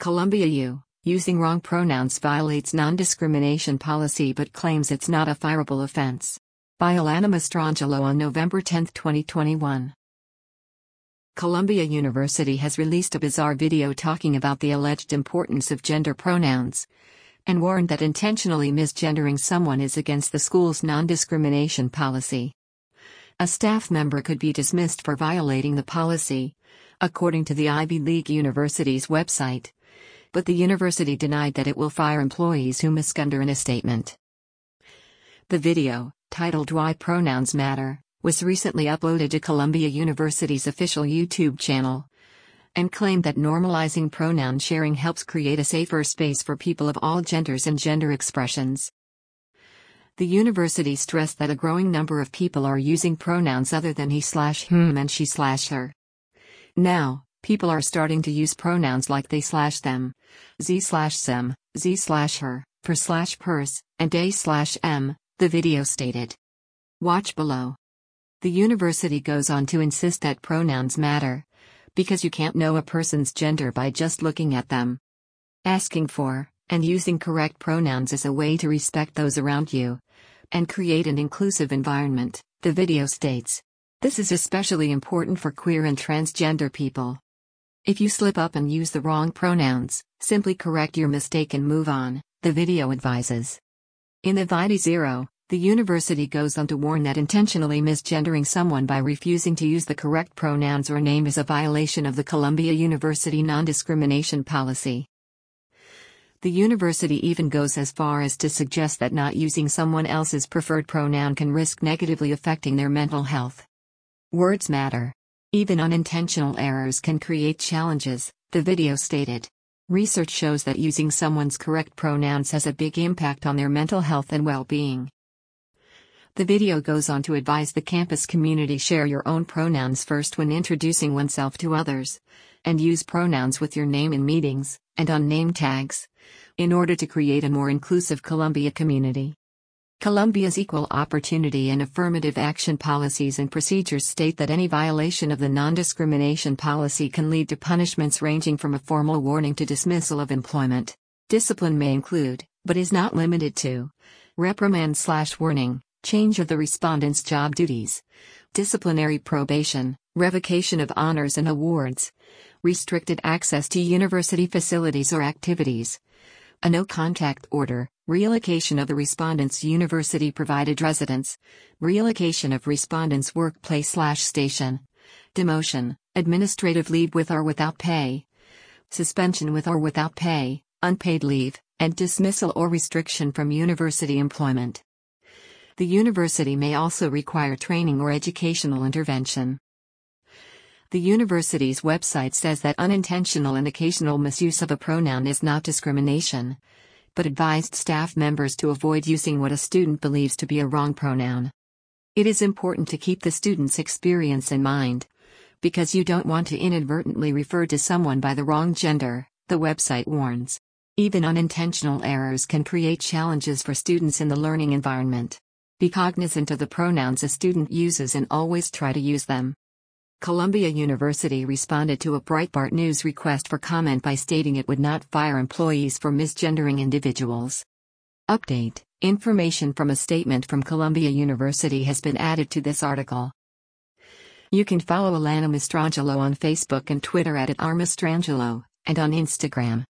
Columbia U, using wrong pronouns violates non-discrimination policy but claims it's not a fireable offense. By Alana Mastrangelo on November 10, 2021. Columbia University has released a bizarre video talking about the alleged importance of gender pronouns, and warned that intentionally misgendering someone is against the school's non-discrimination policy. A staff member could be dismissed for violating the policy, according to the Ivy League University's website, but the university denied that it will fire employees who misgender in a statement. The video, titled Why Pronouns Matter, was recently uploaded to Columbia University's official YouTube channel, and claimed that normalizing pronoun sharing helps create a safer space for people of all genders and gender expressions. The university stressed that a growing number of people are using pronouns other than he/him and she/her. Now, people are starting to use pronouns like they/them, ze/them, ze/her, per/pers, and they/em, the video stated. Watch below. The university goes on to insist that pronouns matter, because you can't know a person's gender by just looking at them. Asking for, and using correct pronouns is a way to respect those around you, and create an inclusive environment, the video states. This is especially important for queer and transgender people. If you slip up and use the wrong pronouns, simply correct your mistake and move on, the video advises. In the Vitae Zero, the university goes on to warn that intentionally misgendering someone by refusing to use the correct pronouns or name is a violation of the Columbia University non-discrimination policy. The university even goes as far as to suggest that not using someone else's preferred pronoun can risk negatively affecting their mental health. Words matter. Even unintentional errors can create challenges, the video stated. Research shows that using someone's correct pronouns has a big impact on their mental health and well-being. The video goes on to advise the campus community share your own pronouns first when introducing oneself to others, and use pronouns with your name in meetings, and on name tags, in order to create a more inclusive Columbia community. Columbia's equal opportunity and affirmative action policies and procedures state that any violation of the non-discrimination policy can lead to punishments ranging from a formal warning to dismissal of employment. Discipline may include, but is not limited to, reprimand/warning, change of the respondent's job duties, disciplinary probation, revocation of honors and awards, restricted access to university facilities or activities, a no-contact order, relocation of the respondent's university-provided residence, relocation of respondent's workplace/station, demotion, administrative leave with or without pay, suspension with or without pay, unpaid leave, and dismissal or restriction from university employment. The university may also require training or educational intervention. The university's website says that unintentional and occasional misuse of a pronoun is not discrimination, but advised staff members to avoid using what a student believes to be a wrong pronoun. It is important to keep the student's experience in mind, because you don't want to inadvertently refer to someone by the wrong gender, the website warns. Even unintentional errors can create challenges for students in the learning environment. Be cognizant of the pronouns a student uses and always try to use them. Columbia University responded to a Breitbart News request for comment by stating it would not fire employees for misgendering individuals. Update: information from a statement from Columbia University has been added to this article. You can follow Alana Mastrangelo on Facebook and Twitter at @rmastrangelo, and on Instagram